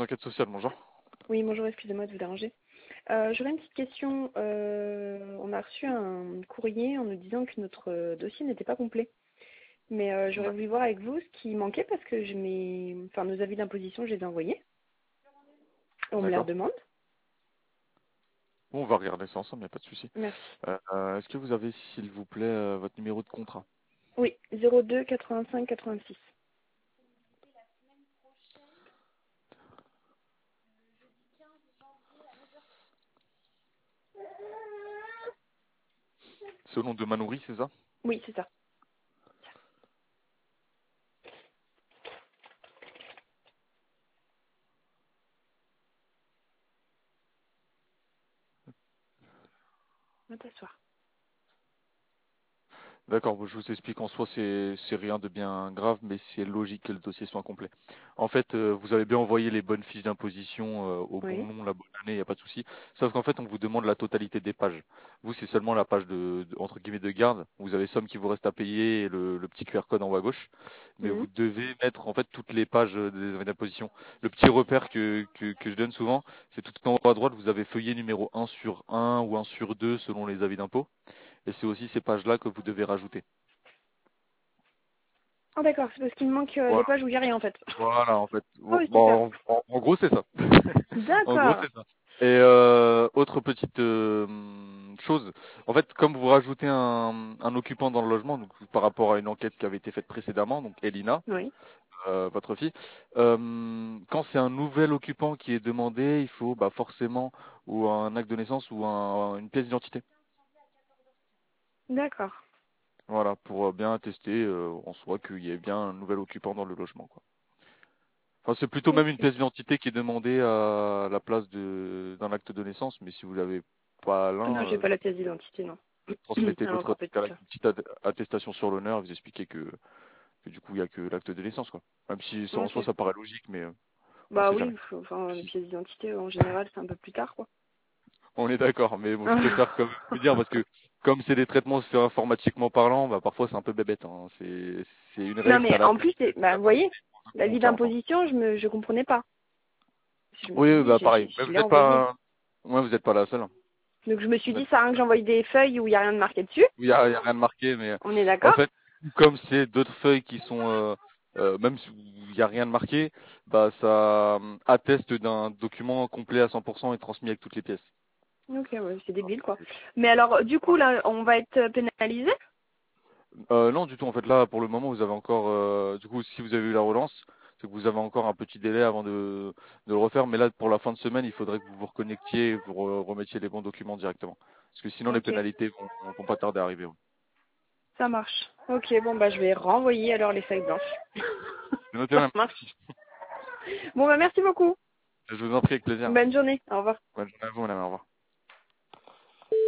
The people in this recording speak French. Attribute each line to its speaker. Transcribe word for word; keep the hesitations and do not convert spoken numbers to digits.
Speaker 1: enquête sociale, bonjour.
Speaker 2: Oui, bonjour, excusez-moi de vous déranger. Euh, J'aurais une petite question. Euh, on a reçu un courrier en nous disant que notre euh, dossier n'était pas complet. Mais euh, j'aurais
Speaker 1: Ouais.
Speaker 2: voulu voir avec vous ce qui manquait parce que je mes... enfin, nos avis d'imposition, je les ai envoyés. On me les
Speaker 1: D'accord.
Speaker 2: redemande.
Speaker 1: Bon, on va regarder ça ensemble, il n'y a pas de souci.
Speaker 2: Merci.
Speaker 1: Euh, euh, Est-ce que vous avez, s'il vous plaît, euh, votre numéro de contrat?
Speaker 2: Oui, zéro deux quatre-vingt-cinq quatre-vingt-six.
Speaker 1: C'est au nom de Manouri, c'est ça?
Speaker 2: Oui, c'est ça. Va t'asseoir.
Speaker 1: D'accord, bon, je vous explique en soi, c'est c'est rien de bien grave, mais c'est logique que le dossier soit complet. En fait, euh, vous avez bien envoyé les bonnes fiches d'imposition euh, au bon
Speaker 2: Oui.
Speaker 1: nom, la bonne année, il n'y a pas de souci. Sauf qu'en fait, on vous demande la totalité des pages. Vous, c'est seulement la page de, de- entre guillemets de garde. Vous avez somme qui vous reste à payer et le, le petit Q R code en haut à gauche. Mais vous
Speaker 2: Mhm.
Speaker 1: devez mettre en fait toutes les pages euh, des avis d'imposition. Le petit repère que, que, que je donne souvent, c'est tout en haut à droite, vous avez feuillet numéro un sur un ou un sur deux selon les avis d'impôt. Et c'est aussi ces pages-là que vous devez rajouter.
Speaker 2: Ah d'accord, c'est parce qu'il me manque euh, les pages où il n'y a rien en fait.
Speaker 1: Voilà, en fait.
Speaker 2: Oh
Speaker 1: Bon,
Speaker 2: oui, super.
Speaker 1: bon, en, en- en gros, c'est ça. En gros,
Speaker 2: D'accord.
Speaker 1: c'est ça. Et euh, autre petite euh, chose, en fait, comme vous rajoutez un, un occupant dans le logement, donc par rapport à une enquête qui avait été faite précédemment, donc Elina,
Speaker 2: Oui.
Speaker 1: euh, votre fille, euh, quand c'est un nouvel occupant qui est demandé, il faut bah, forcément ou un acte de naissance ou un- une pièce d'identité.
Speaker 2: D'accord.
Speaker 1: Voilà, pour bien attester euh, en soi qu'il y ait bien un nouvel occupant dans le logement, quoi. Enfin, c'est plutôt même une
Speaker 2: Ok.
Speaker 1: pièce d'identité qui est demandée à la place de d'un acte de naissance, mais si vous l'avez pas
Speaker 2: Non,
Speaker 1: l'un,
Speaker 2: j'ai
Speaker 1: euh,
Speaker 2: pas la pièce d'identité, non. Elle
Speaker 1: transmettez
Speaker 2: est
Speaker 1: votre
Speaker 2: encore petite.
Speaker 1: avec une petite at- attestation sur l'honneur, vous expliquez que, que du coup il y a que l'acte de naissance, quoi. Même si ça, en
Speaker 2: Ok.
Speaker 1: soi ça paraît logique, mais euh, on
Speaker 2: Bah
Speaker 1: sait
Speaker 2: oui,
Speaker 1: jamais.
Speaker 2: faut- enfin, les
Speaker 1: Si.
Speaker 2: pièces d'identité, en général, c'est un peu plus tard, quoi.
Speaker 1: On est d'accord, mais bon, je préfère quand même vous dire parce que comme c'est des traitements faits informatiquement parlant, bah parfois c'est un peu bébête, hein. C'est c'est une
Speaker 2: Non,
Speaker 1: règle, c'est à
Speaker 2: mais
Speaker 1: la
Speaker 2: en
Speaker 1: tête,
Speaker 2: plus, c'est-
Speaker 1: c'est
Speaker 2: bah,
Speaker 1: la
Speaker 2: vous
Speaker 1: bonne
Speaker 2: voyez,
Speaker 1: idée,
Speaker 2: la
Speaker 1: on
Speaker 2: vie
Speaker 1: tient ensemble.
Speaker 2: d'imposition, je me, je comprenais pas. Je me
Speaker 1: Oui,
Speaker 2: suis
Speaker 1: oui,
Speaker 2: dit,
Speaker 1: bah
Speaker 2: j'ai-
Speaker 1: pareil.
Speaker 2: j'ai-
Speaker 1: Mais
Speaker 2: je
Speaker 1: vous
Speaker 2: l'ai
Speaker 1: n'êtes
Speaker 2: envoyé.
Speaker 1: pas, ouais, vous n'êtes pas la seule.
Speaker 2: Donc je me suis
Speaker 1: Vous
Speaker 2: dit,
Speaker 1: êtes
Speaker 2: ça sert à rien que j'envoie des feuilles où il n'y a rien de marqué dessus.
Speaker 1: Il y a, il y a rien de marqué, mais
Speaker 2: On est
Speaker 1: en
Speaker 2: d'accord?
Speaker 1: fait, comme c'est d'autres feuilles qui sont, euh, euh, même si il y a rien de marqué, bah ça euh, atteste d'un document complet à cent pour cent et transmis avec toutes les pièces.
Speaker 2: Ok, ouais, c'est débile, quoi. Mais alors, du coup,
Speaker 1: Voilà.
Speaker 2: là, on va être pénalisé?
Speaker 1: Euh, non, du tout. En fait, là, pour le moment, vous avez encore, euh, du coup, si vous avez eu la relance, c'est que vous avez encore un petit délai avant de, de le refaire. Mais là, pour la fin de semaine, il faudrait que vous vous reconnectiez et que vous re- remettiez les bons documents directement. Parce que sinon, les
Speaker 2: Ok,
Speaker 1: pénalités vont, vont pas tarder à arriver. Ouais.
Speaker 2: ça marche. Ok, bon, bah, je vais renvoyer alors les feuilles blanches.
Speaker 1: C'est noté,
Speaker 2: Ça
Speaker 1: madame.
Speaker 2: marche. Bon, bah, merci beaucoup.
Speaker 1: Je vous en prie avec plaisir.
Speaker 2: Bonne journée. Au revoir.
Speaker 1: Bonne journée à vous, madame. Au revoir.